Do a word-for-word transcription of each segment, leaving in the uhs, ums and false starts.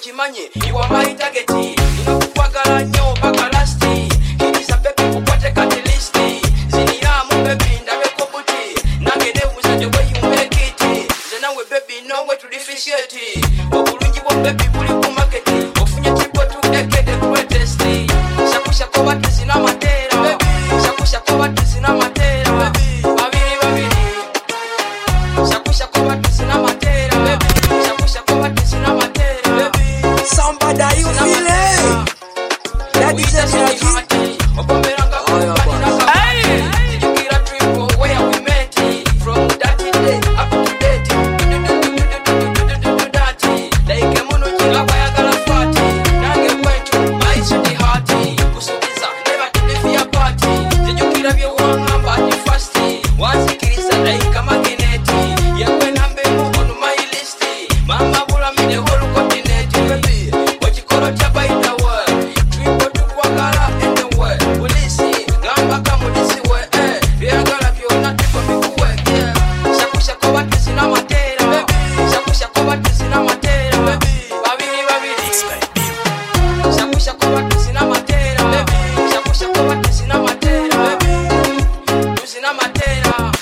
okimanye iwa my target ino kukwagala nnyo paka last kiriza baby kukwate katilisti zinira mu baby ndabeko buti nange nebuuza the way you make it nze nawe baby no way to differentiate obulungi bwo baby buli ku market ofunye triple to eke the greatest shakusha ko batu zina matera shakusha ko batu zina matera babiri babiri shakusha ko batu zina matera shakusha ko batu zina matera somebody you feel it that is a strategy obomeranga hey you get a triple where we met from that day up to date like a mono kila bayagala fati nange kwetu maisha ni hati kusubiza never to leave your party tejukira byo wangamba ni fast wanzikiriza like a magnet yewe nambe mu on my list mama bula mine whole continent baby wachikoro cha by the world triple to kwagala in the world polisi ngamba kamulisi we eh byagala byona tipo bikuwe yeah shakusha ko batu na matera baby shakusha ko batu na matera baby babiri babiri shakusha ko batu na matera baby shakusha ko batu na matera baby tuzina matera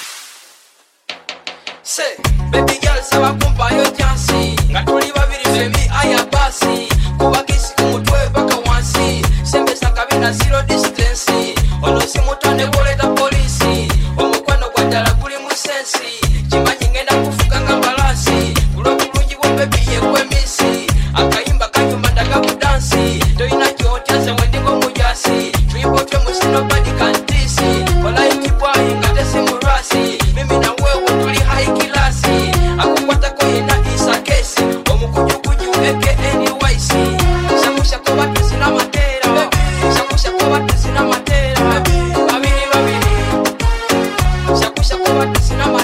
say baby girl sawa kumpa yo chansi ngatuli babiri femi aya basi kuba kisi kumutwe paka wansi sembe sakabina zero distance ono simutane boleta polisi omukwano gwadala kuli musensi kimanyi ngenda kufuka ngambalasi kulo bulungi bwo baby yekwe misi akayimba kanyumba ndaga kudansi toyina kyotyaze wendiko mujasi tuyibotwe musino badi kantisi olaiti bwayi ngatesi murasi mimi na wewe tuli high class akukwata ko ina isa kesi omukujukuju eke anyways shakusha ko batu zina matera shakusha ko batu zina matera babiri babiri shakusha ko batu zina